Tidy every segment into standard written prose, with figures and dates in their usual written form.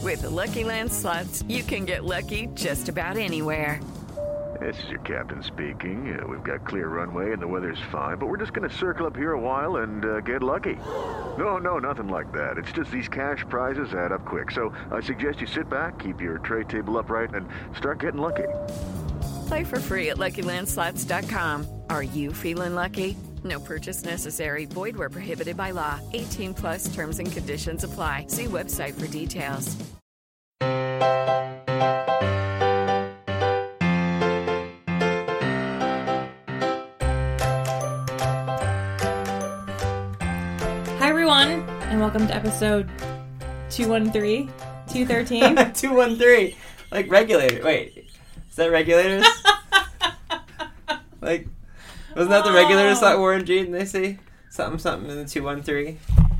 With the Lucky Land Slots, you can get lucky just about anywhere. This is your captain speaking. We've got clear runway and the weather's fine, but we're just going to circle up here a while and get lucky. No, nothing like that. It's just these cash prizes add up quick. So I suggest you sit back, keep your tray table upright, and start getting lucky. Play for free at LuckyLandSlots.com. Are you feeling lucky? No purchase necessary. Void where prohibited by law. 18 plus terms and conditions apply. See website for details. Hi, everyone, and welcome to episode 213. 213? 213. Like regulator. Wait, is that regulators? Like, wasn't that the regulators that Warren G and they say something in the 213?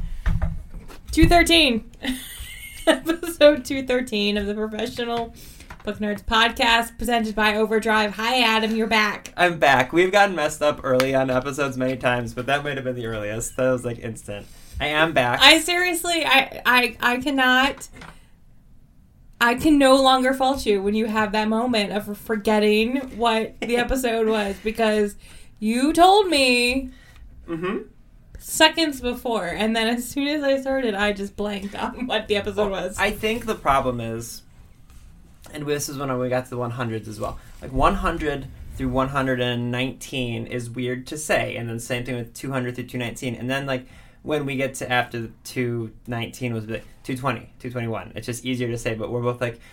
213. Episode 213 of the Professional Book Nerds podcast presented by Overdrive. Hi, Adam, you're back. I'm back. We've gotten messed up early on episodes many times, but that might have been the earliest. That was like instant. I am back. I seriously, I cannot, I can no longer fault you when you have that moment of forgetting what the episode was, because you told me seconds before, and then as soon as I started, I just blanked on what the episode was. I think the problem is, and this is when we got to the 100s as well, like 100 through 119 is weird to say, and then same thing with 200 through 219, and then like when we get to after the 219 was like 220, 221. It's just easier to say, but we're both like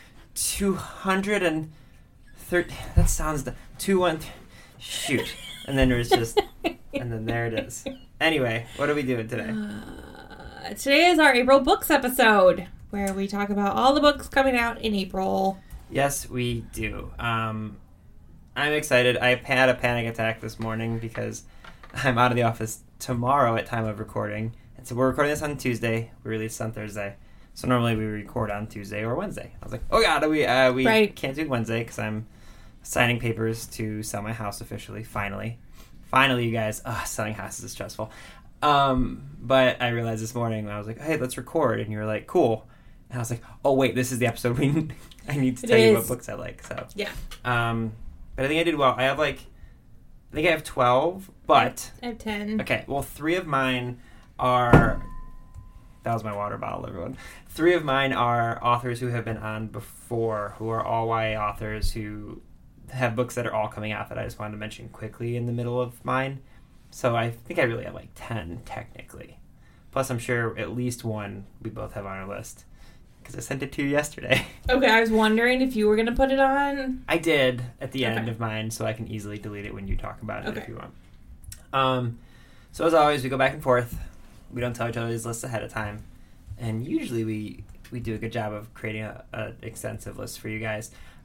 230. That sounds 213. Shoot. And then there's just, and then there it is. Anyway, what are we doing today? Today is our April Books episode, where we talk about all the books coming out in April. Yes, we do. I'm excited. I had a panic attack this morning because I'm out of the office tomorrow at time of recording. And so we're recording this on Tuesday. We release on Thursday. So normally we record on Tuesday or Wednesday. I was like, oh God, we right. Can't do Wednesday because I'm signing papers to sell my house officially. Finally, you guys. Selling houses is stressful. But I realized this morning when I was like, hey, let's record. And you were like, cool. And I was like, oh wait, this is the episode I need to tell you what books I like. So yeah. But I think I did well. I think I have 12, but I have 10. Okay, well, 3 of mine are... That was my water bottle, everyone. 3 of mine are authors who have been on before, who are all YA authors who have books that are all coming out that I just wanted to mention quickly in the middle of mine. So I think I really have like 10, technically. Plus, I'm sure at least one we both have on our list, because I sent it to you yesterday. Okay, I was wondering if you were going to put it on. I did at the end of mine, so I can easily delete it when you talk about it if you want. So as always, we go back and forth. We don't tell each other these lists ahead of time. And usually we do a good job of creating an extensive list for you guys.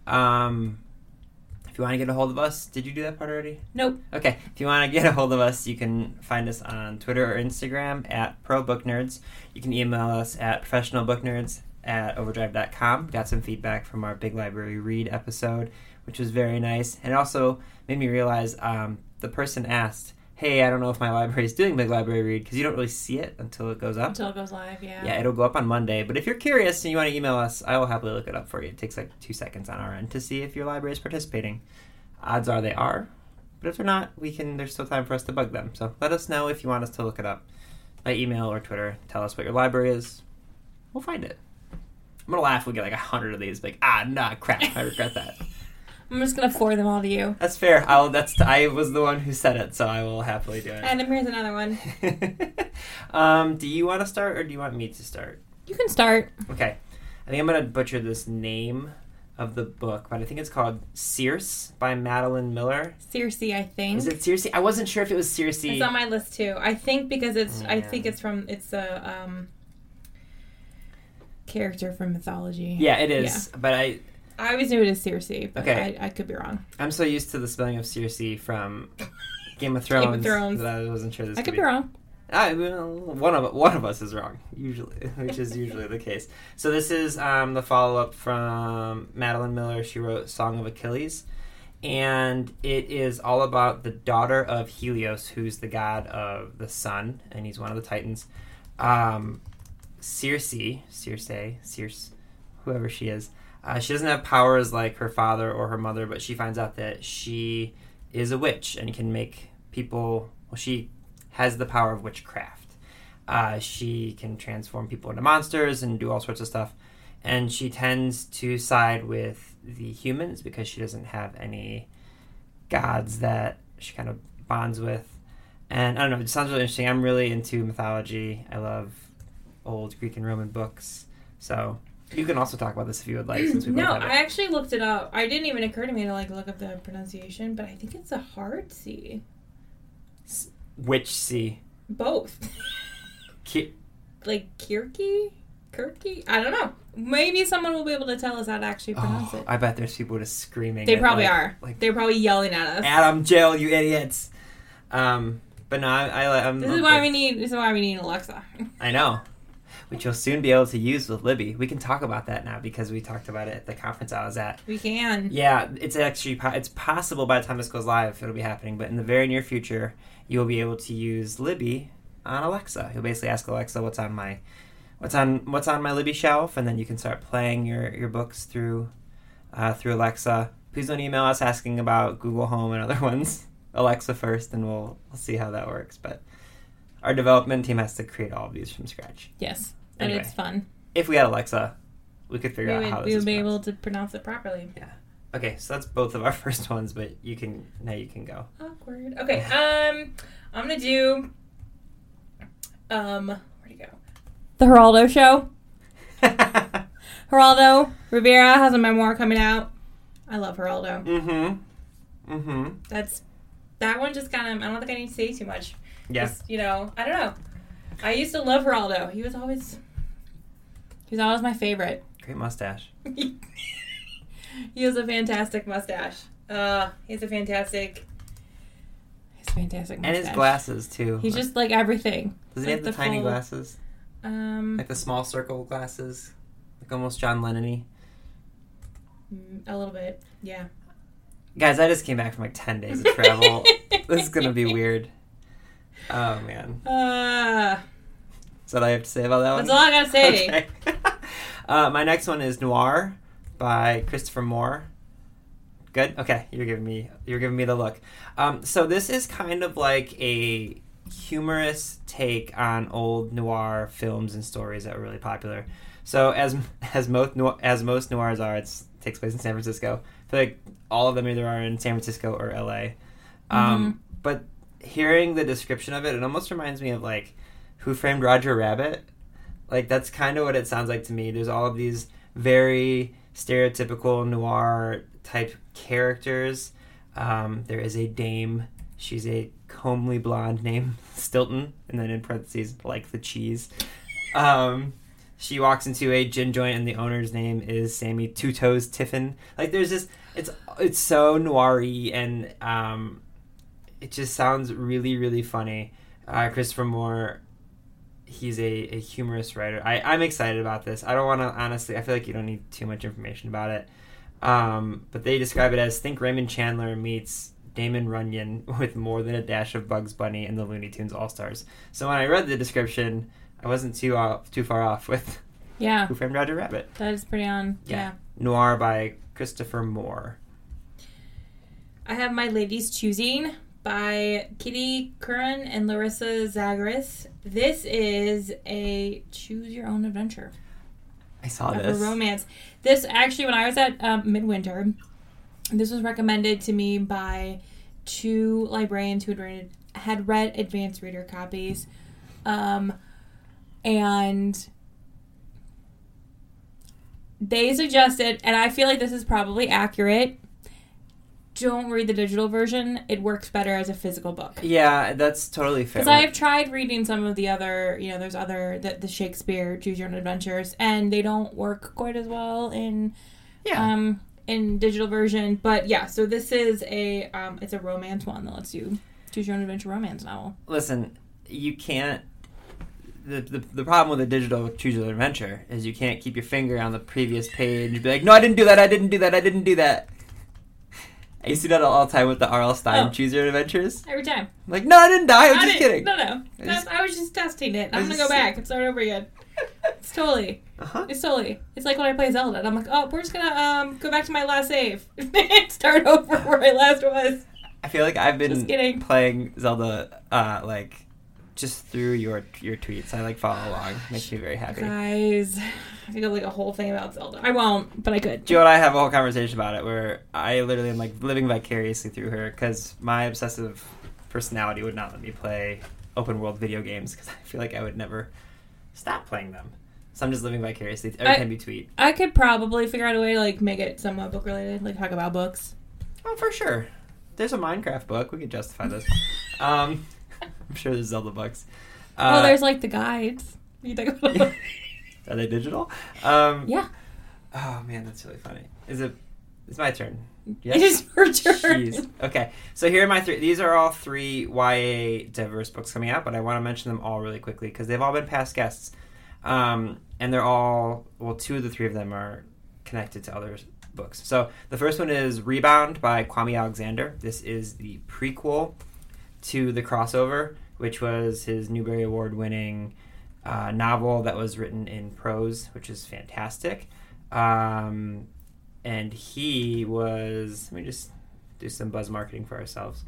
If you want to get a hold of us, did you do that part already? Nope. Okay, if you want to get a hold of us, you can find us on Twitter or Instagram at ProBookNerds. You can email us at professionalbooknerds@overdrive.com. Got some feedback from our Big Library Read episode, which was very nice. And it also made me realize the person asked, hey, I don't know if my library is doing Big Library Read, because you don't really see it until it goes up. Until it goes live, yeah. Yeah, it'll go up on Monday. But if you're curious and you want to email us, I will happily look it up for you. It takes like 2 seconds on our end to see if your library is participating. Odds are they are. But if they're not, there's still time for us to bug them. So let us know if you want us to look it up by email or Twitter. Tell us what your library is. We'll find it. I'm going to laugh if we get like 100 of these. Like, crap, I regret that. I'm just going to forward them all to you. That's fair. I was the one who said it, so I will happily do it. And here's another one. Do you want to start, or do you want me to start? You can start. Okay. I think I'm going to butcher this name of the book, but I think it's called Circe by Madeline Miller. Circe, I think. Is it Circe? I wasn't sure if it was Circe. It's on my list, too. I think because it's a character from mythology. Yeah, it is. Yeah. But I always knew it as Circe, but okay. I could be wrong. I'm so used to the spelling of Circe from Game of Thrones that I wasn't sure this I could be wrong. One of us is wrong, usually, which is usually the case. So this is the follow-up from Madeline Miller. She wrote Song of Achilles, and it is all about the daughter of Helios, who's the god of the sun, and he's one of the Titans. Circe, whoever she is. She doesn't have powers like her father or her mother, but she finds out that she is a witch and can make people... Well, she has the power of witchcraft. She can transform people into monsters and do all sorts of stuff. And she tends to side with the humans because she doesn't have any gods that she kind of bonds with. And I don't know, it sounds really interesting. I'm really into mythology. I love old Greek and Roman books. So you can also talk about this if you would like, since we both have it. I actually looked it up. It didn't even occur to me to look up the pronunciation, but I think it's a hard C. Which C? Both. Like Kirky? Kirky? I don't know. Maybe someone will be able to tell us how to actually pronounce it. I bet there's people just screaming. They probably are. They're probably yelling at us. Adam, jail, you idiots. But no, I'm... This is why we need Alexa. I know. Which you'll soon be able to use with Libby. We can talk about that now because we talked about it at the conference I was at. We can. Yeah, it's possible by the time this goes live it'll be happening, but in the very near future you'll be able to use Libby on Alexa. You'll basically ask Alexa what's on my Libby shelf, and then you can start playing your books through Alexa. Please don't email us asking about Google Home and other ones. Alexa first, and we'll see how that works. But our development team has to create all of these from scratch. Yes, and anyway, it's fun. If we had Alexa, we could figure out how this is we would be pronounced. able to pronounce it properly. Yeah. Okay, so that's both of our first ones, but you can go. Awkward. Okay, I'm gonna do where'd he go? The Geraldo Show. Geraldo Rivera has a memoir coming out. I love Geraldo. That one just kind of, I don't think I need to say too much. Yeah. Just, I don't know. I used to love Geraldo. He was always my favorite. Great mustache. He has a fantastic mustache. He has a fantastic mustache. And his glasses, too. He's just like everything. Does he have the tiny glasses? Like the small circle glasses? Like almost John Lennon-y? A little bit, yeah. Guys, I just came back from like 10 days of travel. This is going to be weird. Oh, man. Is that all I have to say about that one? That's all I got to say. Okay. My next one is Noir by Christopher Moore. Good? Okay, you're giving me the look. So this is kind of like a humorous take on old noir films and stories that were really popular. So as most noirs are, it takes place in San Francisco. I feel like all of them either are in San Francisco or LA. But hearing the description of it, it almost reminds me of like Who Framed Roger Rabbit. Like that's kind of what it sounds like to me. There's all of these very stereotypical noir type characters. There is a dame. She's a comely blonde named Stilton, and then in parentheses, like the cheese. She walks into a gin joint, and the owner's name is Sammy Two Toes Tiffin. Like there's just it's so noir-y, and it just sounds really, really funny. Christopher Moore, he's a humorous writer. I'm excited about this. I don't want to, honestly, I feel like you don't need too much information about it. But they describe it as think Raymond Chandler meets Damon Runyon with more than a dash of Bugs Bunny and the Looney Tunes All-Stars. So when I read the description, I wasn't too far off with Who Framed Roger Rabbit. That is pretty on. Yeah. Noir by Christopher Moore. I have My Lady's Choosing by Kitty Curran and Larissa Zagris. This is a choose-your-own adventure. I saw this. A romance. This, actually, when I was at Midwinter, this was recommended to me by two librarians who had read advanced reader copies. And they suggested, and I feel like this is probably accurate, don't read the digital version. It works better as a physical book. Yeah, that's totally fair. Because I've tried reading some of the other, there's the Shakespeare Choose Your Own Adventures, and they don't work quite as well in digital version. But yeah, so this is it's a romance one that lets you choose your own adventure romance novel. Listen, you can't. The problem with a digital Choose Your Own Adventure is you can't keep your finger on the previous page and be like, no, I didn't do that, I didn't do that, I didn't do that. I used to do that all the time with the R.L. Stine Choose Your Own Adventures. Every time. I'm like, no, I didn't die, I was just kidding. No. I was just testing it. I'm going to go back and start over again. It's totally. Uh-huh. It's totally. It's like when I play Zelda, and I'm like, oh, we're just gonna go back to my last save and start over where I last was. I feel like I've Just kidding. been playing Zelda, just through your tweets. I follow along. Makes me very happy. Guys, I could go a whole thing about Zelda. I won't, but I could. Joe and I have a whole conversation about it where I literally am living vicariously through her because my obsessive personality would not let me play open world video games because I feel like I would never stop playing them. So I'm just living vicariously every time you tweet. I could probably figure out a way to make it somewhat book related, talk about books. Oh, for sure. There's a Minecraft book. We could justify this. I'm sure there's Zelda books. There's the guides. You think about it? Are they digital? Yeah. Oh man, that's really funny. It's my turn. Yes? It is your turn. Jeez. Okay, so here are my three. These are all three YA diverse books coming out, but I want to mention them all really quickly because they've all been past guests. And they're all, two of the three of them are connected to other books. So the first one is Rebound by Kwame Alexander. This is the prequel to The Crossover, which was his Newbery Award-winning novel that was written in prose, which is fantastic. And he was... Let me just do some buzz marketing for ourselves.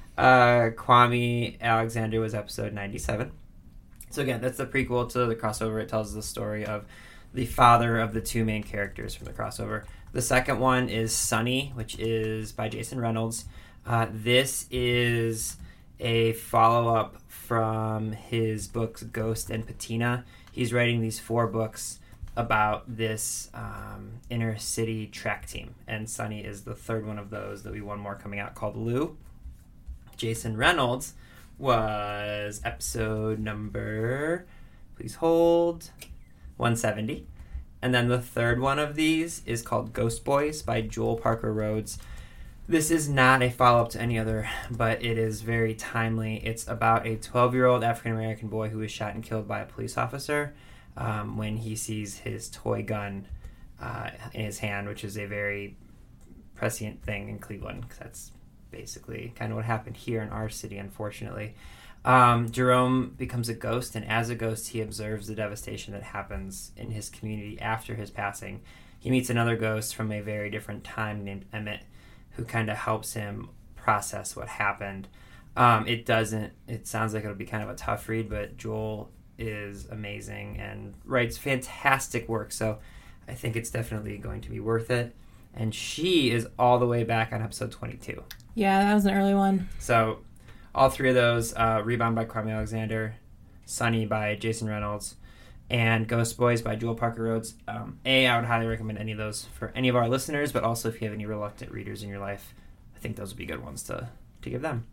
Kwame Alexander was episode 97. So again, that's the prequel to The Crossover. It tells the story of the father of the two main characters from The Crossover. The second one is Sunny, which is by Jason Reynolds. This is a follow-up from his books Ghost and Patina. He's writing these 4 books about this inner city track team, and Sunny is the third one of those. There'll be one more coming out called Lou. Jason Reynolds was episode number, please hold, 170. And then the third one of these is called Ghost Boys by Joel Parker Rhodes. This is not a follow-up to any other, but it is very timely. It's about a 12-year-old African-American boy who was shot and killed by a police officer when he sees his toy gun in his hand, which is a very prescient thing in Cleveland, because that's basically kind of what happened here in our city, unfortunately. Jerome becomes a ghost, and as a ghost, he observes the devastation that happens in his community after his passing. He meets another ghost from a very different time named Emmett, who kind of helps him process what happened. It sounds like it'll be kind of a tough read, but Joel is amazing and writes fantastic work, so I think it's definitely going to be worth it. And she is all the way back on episode 22. Yeah, that was an early one. So all three of those, Rebound by Kwame Alexander, Sunny by Jason Reynolds, and Ghost Boys by Joel Parker Rhodes. I would highly recommend any of those for any of our listeners, but also if you have any reluctant readers in your life, I think those would be good ones to give them.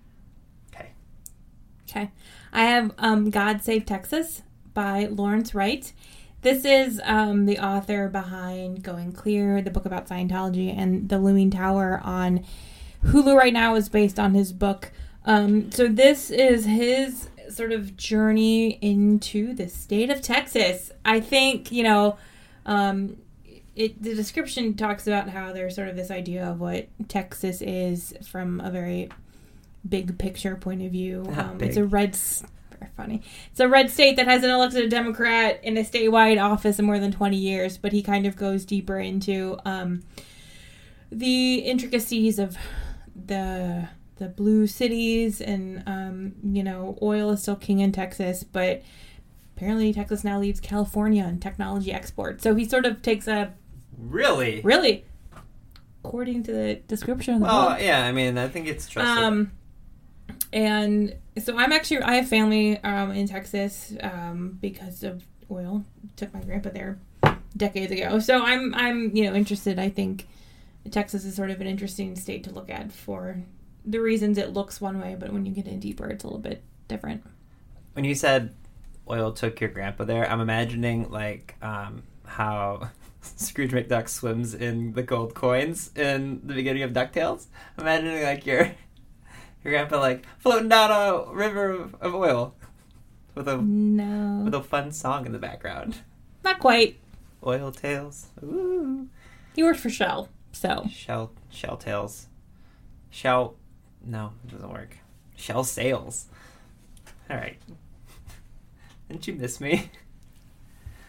Okay. I have God Save Texas by Lawrence Wright. This is the author behind Going Clear, the book about Scientology, and The Looming Tower on Hulu right now is based on his book. So this is his sort of journey into the state of Texas. I think, the description talks about how there's sort of this idea of what Texas is from a very big picture point of view. It's a red... Very funny. It's a red state that hasn't elected a Democrat in a statewide office in more than 20 years, but he kind of goes deeper into the intricacies of the blue cities, and oil is still king in Texas, but apparently Texas now leads California in technology export. So he sort of takes a really, according to the description of the book. Oh yeah, I mean, I think it's trusted. And so I have family in Texas because of oil. Took my grandpa there decades ago. So I'm interested. I think Texas is sort of an interesting state to look at for the reasons it looks one way, but when you get in deeper, it's a little bit different. When you said oil took your grandpa there, I'm imagining how Scrooge McDuck swims in the gold coins in the beginning of DuckTales. Imagining your grandpa floating down a river of oil with a fun song in the background. Not quite. Oil Tales. Ooh. He worked for Shell, so. Shell Tales. Shell. No, it doesn't work. Shell Sales. All right. Didn't you miss me?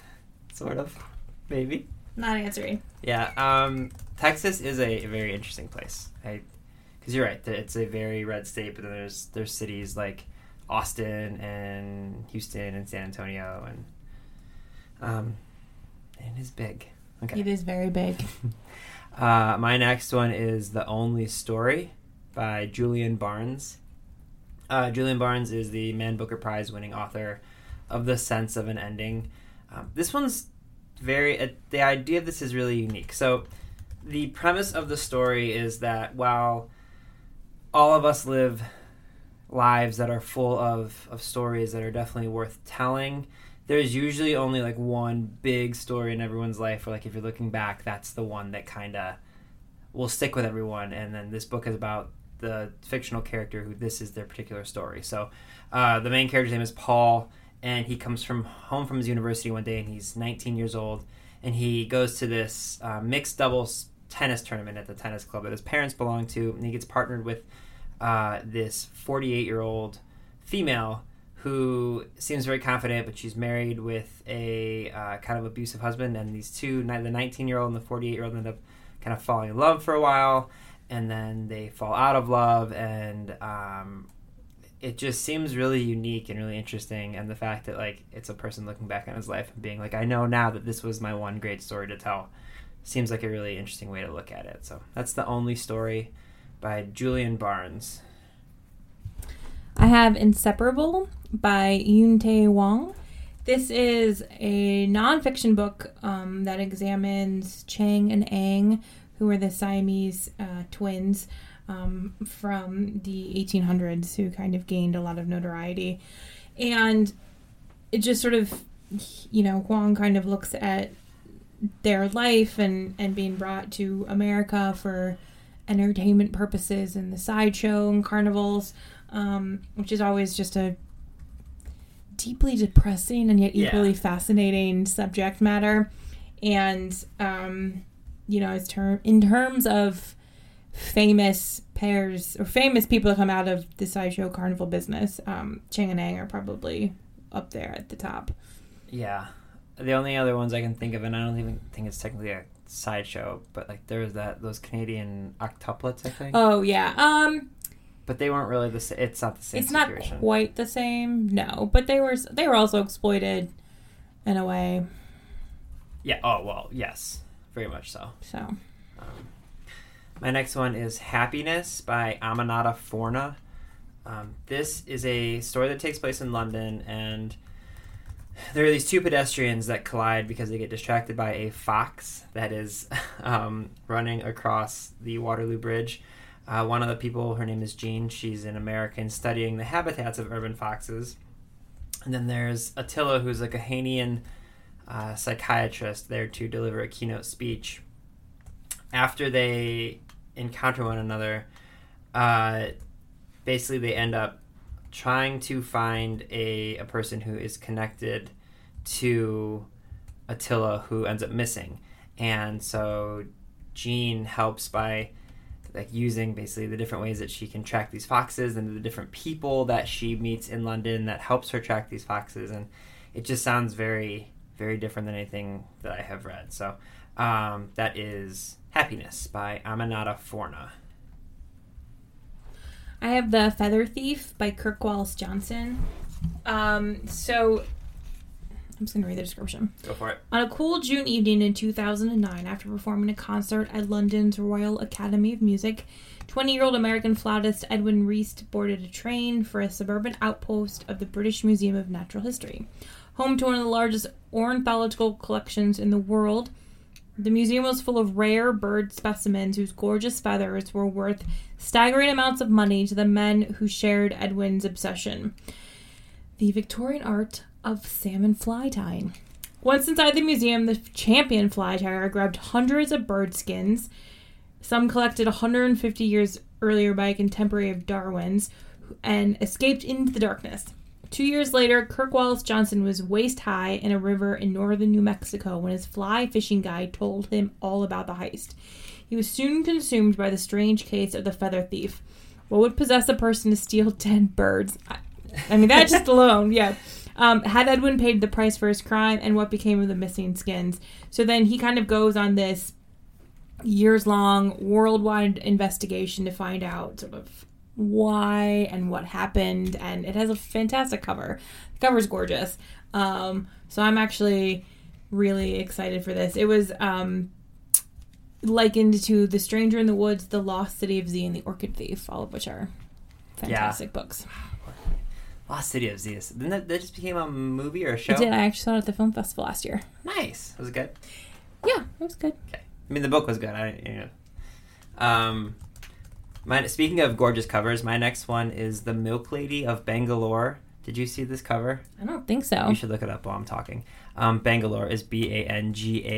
sort of, maybe. Not answering. Yeah, Texas is a very interesting place. Because you're right, it's a very red state, but then there's cities like Austin and Houston and San Antonio, and it is big. Okay. It is very big. My next one is The Only Story by Julian Barnes. Julian Barnes is the Man Booker Prize winning author of The Sense of an Ending. This one's the idea of this is really unique. So the premise of the story is that while all of us live lives that are full of stories that are definitely worth telling, there's usually only like one big story in everyone's life where, like, if you're looking back, that's the one that kind of will stick with everyone. And then this book is about the fictional character who this is their particular story. So the main character's name is Paul, and he comes home from his university one day, and he's 19 years old, and he goes to this mixed doubles tennis tournament at the tennis club that his parents belong to, and he gets partnered with this 48-year-old female who seems very confident, but she's married with a kind of abusive husband, and these two, the 19-year-old and the 48-year-old, end up kind of falling in love for a while, and then they fall out of love, and it just seems really unique and really interesting, and the fact that, like, it's a person looking back on his life and being like, I know now that this was my one great story to tell, seems like a really interesting way to look at it. So that's The Only Story by Julian Barnes. I have Inseparable by Yoon-tae Wong. This is a nonfiction book that examines Chang and Ang, who are the Siamese twins from the 1800s who kind of gained a lot of notoriety. And it just sort of, Wong kind of looks at their life and being brought to America for entertainment purposes and the sideshow and carnivals, which is always just a deeply depressing and yet equally fascinating subject matter. And, in terms of famous pairs or famous people that come out of the sideshow carnival business, Chang and Ang are probably up there at the top. Yeah. The only other ones I can think of, and I don't even think it's technically a sideshow, but like there was those Canadian octuplets, I think. Oh yeah. But they weren't really the same. It's not the same. It's situation. Not quite the same. No, but they were also exploited in a way. Yeah. Oh well. Yes. Very much so. So. My next one is Happiness by Aminata Forna. This is a story that takes place in London, and there are these two pedestrians that collide because they get distracted by a fox that is running across the Waterloo Bridge. One of the people, her name is Jean. She's an American studying the habitats of urban foxes. And then there's Attila, who's like a Hanian psychiatrist there to deliver a keynote speech. After they encounter one another, basically they end up trying to find a person who is connected to Attila, who ends up missing. And so Jean helps by like using basically the different ways that she can track these foxes and the different people that she meets in London that helps her track these foxes. And it just sounds very, very different than anything that I have read. So that is Happiness by Aminata Forna. I have The Feather Thief by Kirk Wallace Johnson. So I'm just going to read the description. Go for it. On a cool June evening in 2009, after performing a concert at London's Royal Academy of Music, 20-year-old American flautist Edwin Reist boarded a train for a suburban outpost of the British Museum of Natural History. Home to one of the largest ornithological collections in the world, the museum was full of rare bird specimens whose gorgeous feathers were worth staggering amounts of money to the men who shared Edwin's obsession. The Victorian art of salmon fly tying. Once inside the museum, the champion fly tyer grabbed hundreds of bird skins, some collected 150 years earlier by a contemporary of Darwin's, and escaped into the darkness. 2 years later, Kirk Wallace Johnson was waist-high in a river in northern New Mexico when his fly fishing guide told him all about the heist. He was soon consumed by the strange case of the feather thief. What would possess a person to steal 10 birds? I mean, that just alone, yeah. Had Edwin paid the price for his crime, and what became of the missing skins? So then he kind of goes on this years-long worldwide investigation to find out sort of why and what happened, and it has a fantastic cover. The cover's gorgeous. So I'm actually really excited for this. It was likened to The Stranger in the Woods, The Lost City of Z, and The Orchid Thief, all of which are fantastic books. Lost City of Z. Didn't that just became a movie or a show? It did. I actually saw it at the film festival last year. Nice. Was it good? Yeah, it was good. Okay. I mean, the book was good. Speaking of gorgeous covers, my next one is The Milk Lady of Bangalore. Did you see this cover? I don't think so. You should look it up while I'm talking. Bangalore is Bangalore.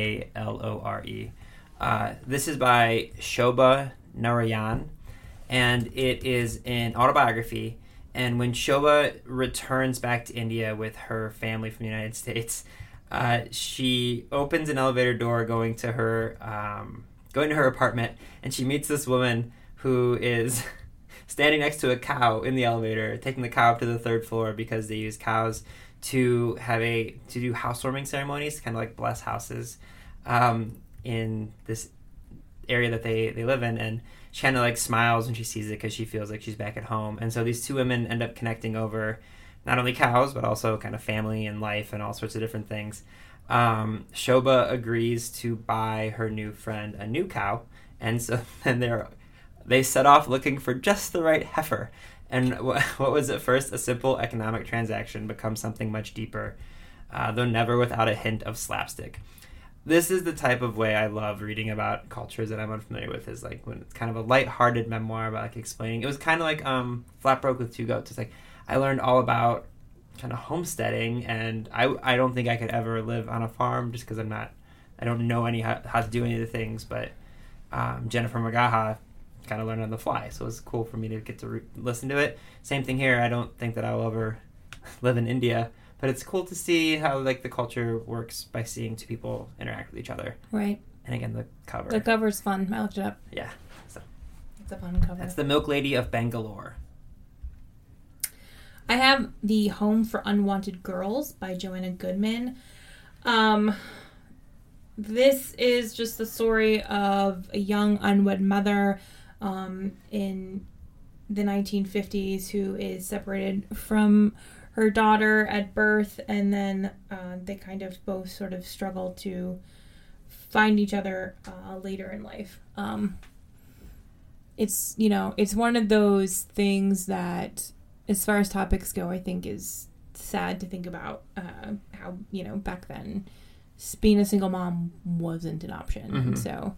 This is by Shobha Narayan, and it is an autobiography. And when Shobha returns back to India with her family from the United States, she opens an elevator door going to her apartment, and she meets this woman who is standing next to a cow in the elevator, taking the cow up to the third floor because they use cows to do housewarming ceremonies, kind of like bless houses in this area that they live in. And she kind of like smiles when she sees it because she feels like she's back at home. And so these two women end up connecting over not only cows, but also kind of family and life and all sorts of different things. Shobha agrees to buy her new friend a new cow. And so then they set off looking for just the right heifer. And what was at first a simple economic transaction becomes something much deeper, though never without a hint of slapstick. This is the type of way I love reading about cultures that I'm unfamiliar with, is like when it's kind of a lighthearted memoir about like explaining. It was kind of like Flat Broke with Two Goats. It's like I learned all about kind of homesteading, and I don't think I could ever live on a farm just because I don't know how to do any of the things, but Jennifer McGaha kind of learned on the fly, so it was cool for me to get to listen to it. Same thing here. I don't think that I will ever live in India, but it's cool to see how like the culture works by seeing two people interact with each other. Right. And again, the cover. The cover's fun. I looked it up. Yeah. So it's a fun cover. That's The Milk Lady of Bangalore. I have The Home for Unwanted Girls by Joanna Goodman. This is just the story of a young unwed mother in the 1950s who is separated from her daughter at birth, and then they kind of both sort of struggle to find each other later in life. It's one of those things that, as far as topics go, I think is sad to think about how, back then being a single mom wasn't an option. Mm-hmm. And so,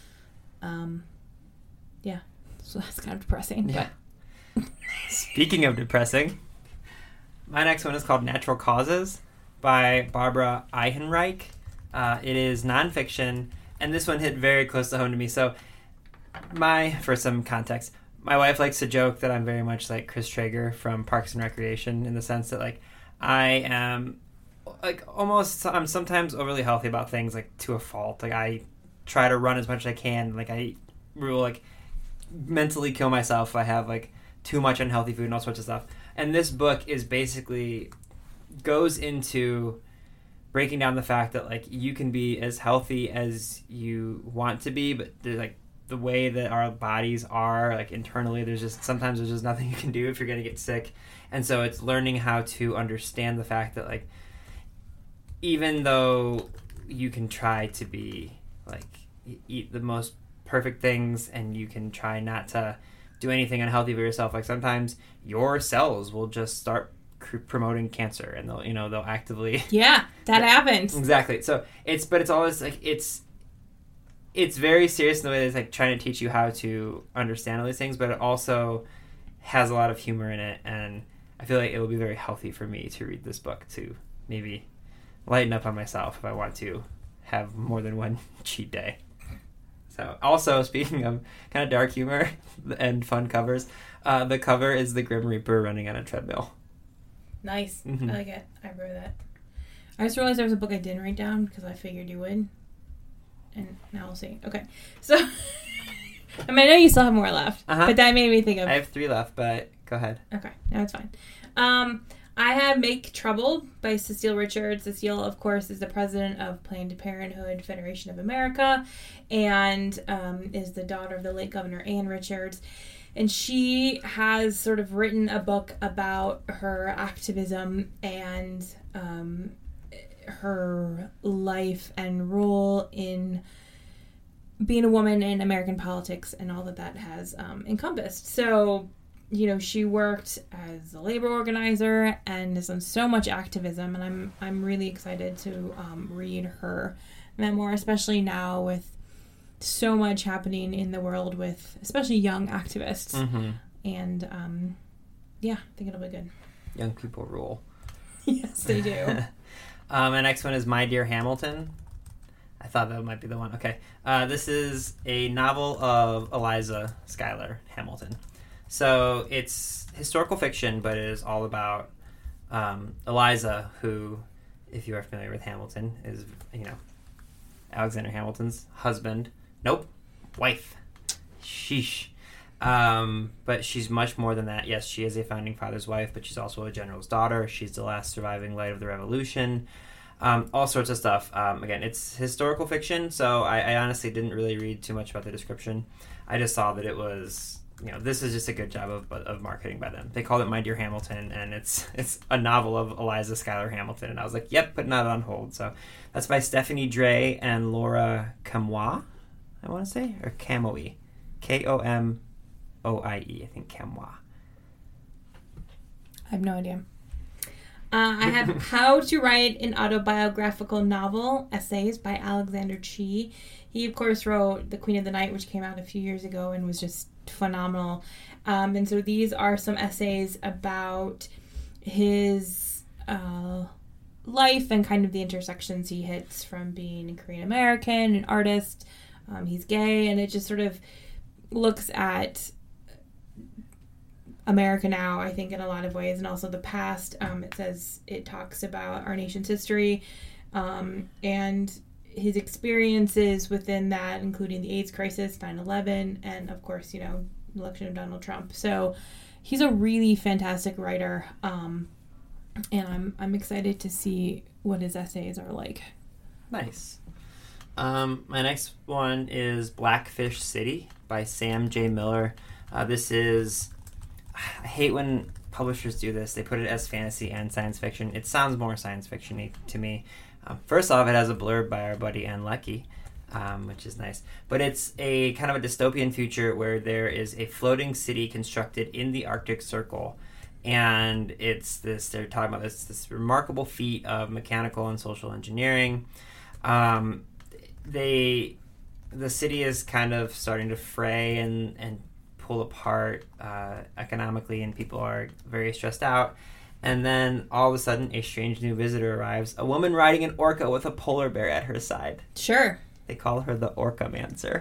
so that's kind of depressing. Yeah. But Speaking of depressing, my next one is called Natural Causes by Barbara Ehrenreich. It is nonfiction, and this one hit very close to home to me. So, for some context, my wife likes to joke that I'm very much like Chris Traeger from Parks and Recreation, in the sense that like I am I'm sometimes overly healthy about things, like to a fault. Like I try to run as much as I can. Like I will like mentally kill myself if I have like too much unhealthy food and all sorts of stuff. And this book is basically goes into breaking down the fact that like you can be as healthy as you want to be, but like the way that our bodies are, like internally, sometimes there's just nothing you can do if you're going to get sick. And so it's learning how to understand the fact that like even though you can try to be like eat the most perfect things and you can try not to do anything unhealthy for yourself, like sometimes your cells will just start promoting cancer, and they'll actively that happens. Exactly. So it's always like it's very serious in the way that it's like trying to teach you how to understand all these things, but it also has a lot of humor in it, and I feel like it will be very healthy for me to read this book to maybe lighten up on myself if I want to have more than one cheat day. So, also, speaking of kind of dark humor and fun covers, the cover is the Grim Reaper running on a treadmill. Nice. Mm-hmm. I like it. I agree with that. I just realized there was a book I didn't write down because I figured you would. And now we'll see. Okay. So, I know you still have more left, but that made me think of... I have 3 left, but go ahead. Okay. No, it's fine. I have Make Trouble by Cecile Richards. Cecile, of course, is the president of Planned Parenthood Federation of America and is the daughter of the late Governor Ann Richards. And she has sort of written a book about her activism and her life and role in being a woman in American politics and all that has encompassed. So, you know, she worked as a labor organizer and has done so much activism, and I'm really excited to read her memoir, especially now with so much happening in the world with especially young activists. Mm-hmm. And yeah, I think it'll be good. Young people rule. Yes, they do. My next one is My Dear Hamilton. I thought that might be the one. Okay. This is a novel of Eliza Schuyler Hamilton. So it's historical fiction, but it is all about Eliza, who, if you are familiar with Hamilton, is, you know, Alexander Hamilton's husband. Nope. Wife. Sheesh. But she's much more than that. Yes, she is a founding father's wife, but she's also a general's daughter. She's the last surviving light of the revolution. All sorts of stuff. Again, it's historical fiction, so I honestly didn't really read too much about the description. I just saw that it was, you know, this is just a good job of marketing by them. They called it My Dear Hamilton, and it's a novel of Eliza Schuyler Hamilton, and I was like, yep, putting that on hold. So that's by Stephanie Dray and Laura Camoie, I want to say, or Camoie, Komoie, I think Camoie. I have no idea. I have How to Write an Autobiographical Novel, Essays by Alexander Chee. He, of course, wrote The Queen of the Night, which came out a few years ago and was just phenomenal. And so these are some essays about his life and kind of the intersections he hits from being a Korean American, an artist. He's gay, and it just sort of looks at America now, I think, in a lot of ways, and also the past. It talks about our nation's history and his experiences within that, including the AIDS crisis, 9/11, and of course, you know, election of Donald Trump. So he's a really fantastic writer, and I'm excited to see what his essays are like. Nice. My next one is Blackfish City by Sam J. Miller. This is, I hate when publishers do this. They put it as fantasy and science fiction. It sounds more science fiction-y to me. First off, it has a blurb by our buddy Ann Leckie, which is nice. But it's a kind of a dystopian future where there is a floating city constructed in the Arctic Circle. And they're talking about this remarkable feat of mechanical and social engineering. The city is kind of starting to fray and pull apart economically, and people are very stressed out. And then all of a sudden, a strange new visitor arrives, a woman riding an orca with a polar bear at her side. Sure. They call her the Orcamancer.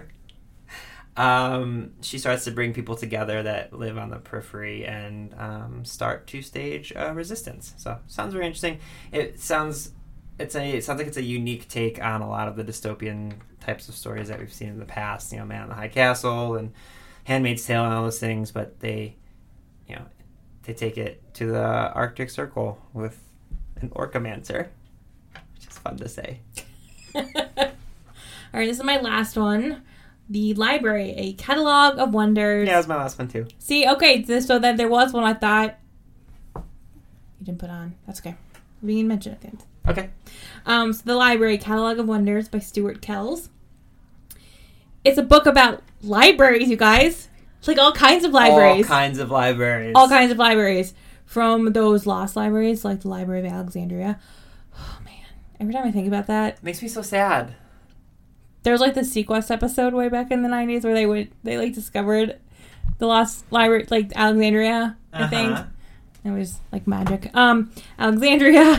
She starts to bring people together that live on the periphery and start to stage a resistance. So, sounds very interesting. It sounds like it's a unique take on a lot of the dystopian types of stories that we've seen in the past. You know, Man in the High Castle and Handmaid's Tale and all those things, but they take it to the Arctic Circle with an Orcamancer, which is fun to say. All right, this is my last one. The Library, a Catalog of Wonders. Yeah, that was my last one too. See, okay, so then there was one I thought you didn't put on. That's okay. We can mention it at the end. Okay. So The Library, Catalog of Wonders by Stuart Kells. It's a book about libraries, you guys. Like all kinds of libraries. All kinds of libraries. All kinds of libraries. From those lost libraries, like the Library of Alexandria. Oh, man. Every time I think about that. It makes me so sad. There was like the Sequest episode way back in the 90s where they discovered the lost library, like Alexandria, I think. It was like magic. Alexandria.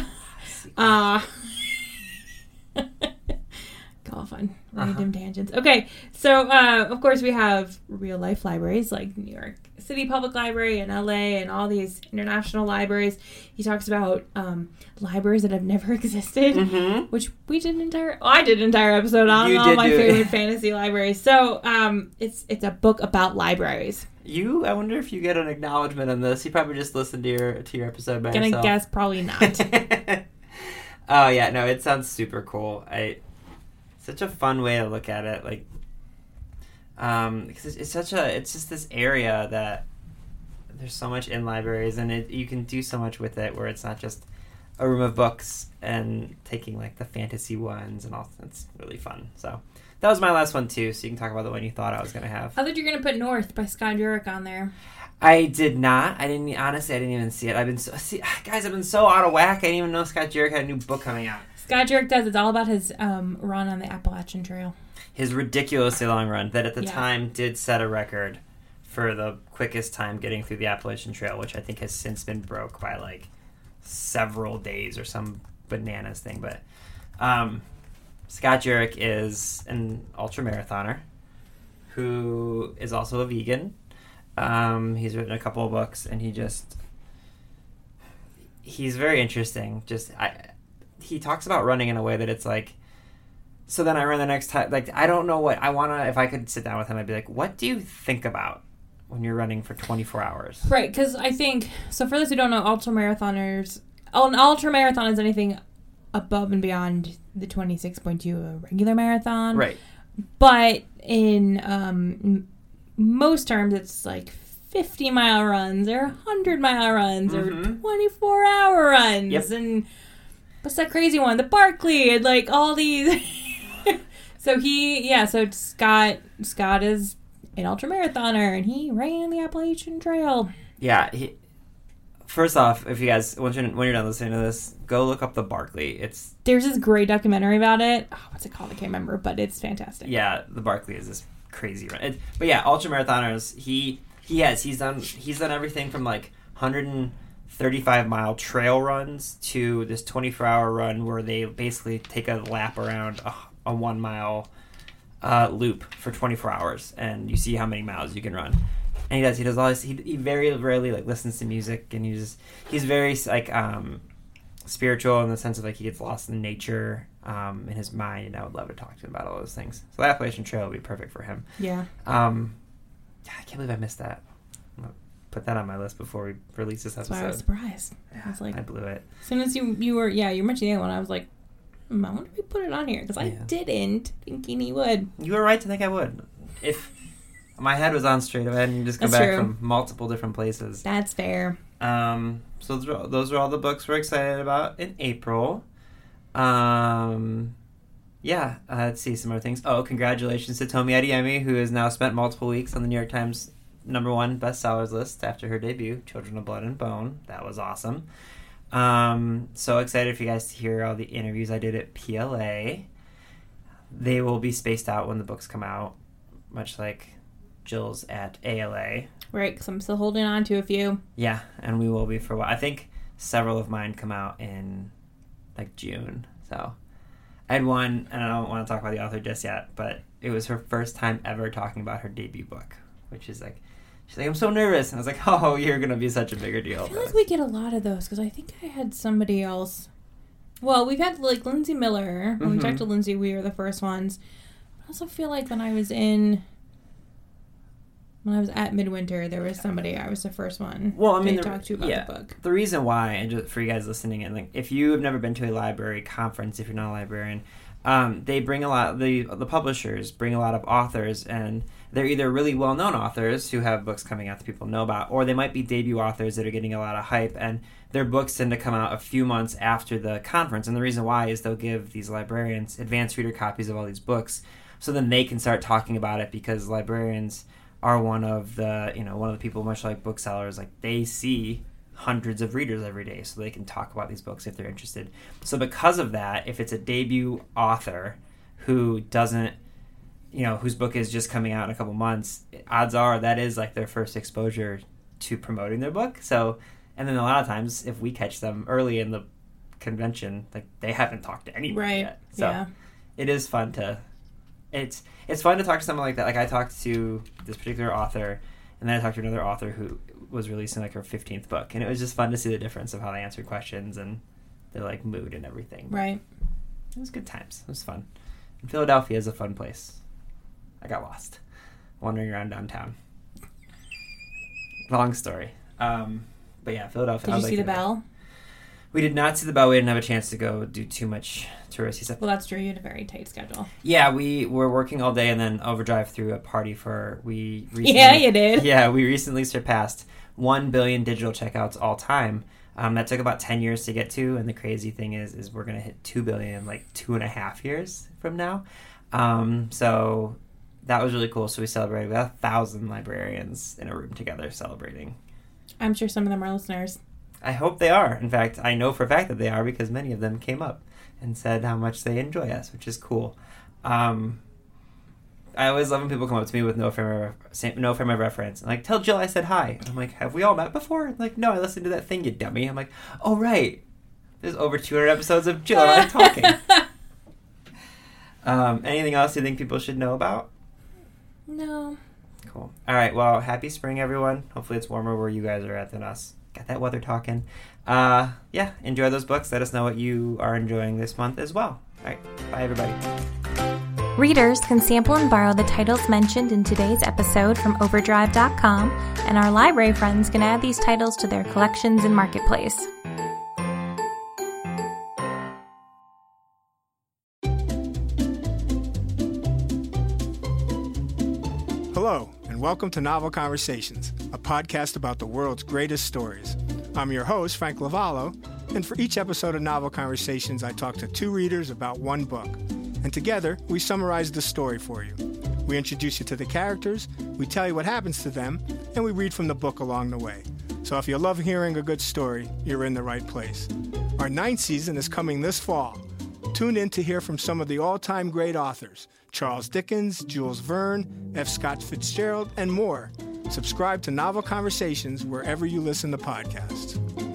All fun. Random tangents. Okay, so of course we have real life libraries like New York City Public Library and LA and all these international libraries. He talks about libraries that have never existed, which I did an entire episode on all my favorite fantasy libraries. So it's a book about libraries. I wonder if you get an acknowledgement on this. You probably just listened to your episode by yourself. Gonna guess probably not. Oh yeah, no, it sounds super cool. Such a fun way to look at it, like, because it's just this area that there's so much in libraries, and you can do so much with it, where it's not just a room of books and taking like the fantasy ones and all. It's really fun. So that was my last one too. So you can talk about the one you thought I was gonna have. I thought you were gonna put North by Scott Jurek on there. I did not. I didn't even see it. I've been so out of whack. I didn't even know Scott Jurek had a new book coming out. Scott Jurek does. It's all about his run on the Appalachian Trail. His ridiculously long run that at the time did set a record for the quickest time getting through the Appalachian Trail, which I think has since been broke by like several days or some bananas thing. But Scott Jurek is an ultramarathoner who is also a vegan. He's written a couple of books, and he's very interesting. He talks about running in a way that it's like, so then I run the next time. Like, I don't know what I want to, if I could sit down with him, I'd be like, what do you think about when you're running for 24 hours? Right, because I think, so for those who don't know, an ultramarathon is anything above and beyond the 26.2 a regular marathon. Right. But in most terms, it's like 50-mile runs or 100-mile runs or 24-hour runs. Yep. And what's that crazy one? The Barkley and like all these. So Scott is an ultramarathoner, and he ran the Appalachian Trail. Yeah. First off, if you guys, when you're done listening to this, go look up the Barkley. There's this great documentary about it. Oh, what's it called? I can't remember, but it's fantastic. Yeah, the Barkley is this crazy run. But yeah, ultramarathoners, he's done everything from like 135-mile trail runs to this 24-hour run where they basically take a lap around a 1-mile loop for 24 hours, and you see how many miles you can run. And he does all this. He very rarely like listens to music, and he's very like spiritual in the sense of like he gets lost in nature in his mind, and I would love to talk to him about all those things. So the Appalachian Trail would be perfect for him. Yeah. I can't believe I missed that. I'm gonna put that on my list before we release this episode. That's why I was surprised. Yeah, I was like, I blew it. As soon as you were mentioning that one, I was like, I wonder if we put it on here, because I didn't thinking he would. You were right to think I would. If my head was on straight ahead and you just go back from multiple different places. That's fair. So those are all the books we're excited about in April. Let's see some other things. Oh, congratulations to Tomi Adeyemi, who has now spent multiple weeks on the New York Times #1 bestsellers list after her debut, Children of Blood and Bone. That was awesome. So excited for you guys to hear all the interviews I did at PLA. They will be spaced out when the books come out, much like Jill's at ALA. Right, because I'm still holding on to a few. Yeah, and we will be for a while. I think several of mine come out in like June. So I had one, and I don't want to talk about the author just yet, but it was her first time ever talking about her debut book, which is like, she's like, I'm so nervous. And I was like, oh, you're going to be such a bigger deal. I feel like we get a lot of those, because I think I had somebody else. Well, we've had like Lindsay Miller. When we talked to Lindsay, we were the first ones. I also feel like when I was at Midwinter, there was somebody, I was the first one to talk to about the book. The reason why, and just for you guys listening, and like, if you have never been to a library conference, if you're not a librarian, they bring a lot, the publishers bring a lot of authors, and they're either really well-known authors who have books coming out that people know about, or they might be debut authors that are getting a lot of hype, and their books tend to come out a few months after the conference. And the reason why is they'll give these librarians advanced reader copies of all these books, so then they can start talking about it, because librarians are one of the people, much like booksellers, like they see hundreds of readers every day, so they can talk about these books if they're interested. So because of that, if it's a debut author who doesn't, whose book is just coming out in a couple months, odds are that is like their first exposure to promoting their book. So, and then a lot of times if we catch them early in the convention, like they haven't talked to anybody yet. So it is fun to, it's fun to talk to someone like that. Like I talked to this particular author, and then I talked to another author who was releasing like her 15th book, and it was just fun to see the difference of how they answered questions and their like mood and everything. Right. It was good times. It was fun. And Philadelphia is a fun place. I got lost wandering around downtown. Long story. But yeah, Philadelphia. Did you see the bell? We did not see the bell. We didn't have a chance to go do too much touristy stuff. Well, that's true. You had a very tight schedule. Yeah, we were working all day and then Overdrive threw a party for... Yeah, you did. Yeah, we recently surpassed 1 billion digital checkouts all time. That took about 10 years to get to, and the crazy thing is we're going to hit 2 billion in like 2.5 years from now. So that was really cool. So we celebrated. We had 1,000 librarians in a room together celebrating. I'm sure some of them are listeners. I hope they are. In fact, I know for a fact that they are because many of them came up and said how much they enjoy us, which is cool. I always love when people come up to me with no frame of reference. And like, tell Jill I said hi. And I'm like, have we all met before? And like, no, I listened to that thing, you dummy. I'm like, oh, right. There's over 200 episodes of Jill and I talking. Anything else you think people should know about? No. Cool. All right. Well, happy spring, everyone. Hopefully it's warmer where you guys are at than us. Got that weather talking. Yeah, enjoy those books. Let us know what you are enjoying this month as well. All right. Bye, everybody. Readers can sample and borrow the titles mentioned in today's episode from Overdrive.com, and our library friends can add these titles to their collections in Marketplace. Hello, and welcome to Novel Conversations, a podcast about the world's greatest stories. I'm your host, Frank Lavallo, and for each episode of Novel Conversations, I talk to two readers about one book. And together, we summarize the story for you. We introduce you to the characters, we tell you what happens to them, and we read from the book along the way. So if you love hearing a good story, you're in the right place. Our 9th season is coming this fall. Tune in to hear from some of the all-time great authors, Charles Dickens, Jules Verne, F. Scott Fitzgerald, and more. Subscribe to Novel Conversations wherever you listen to podcasts.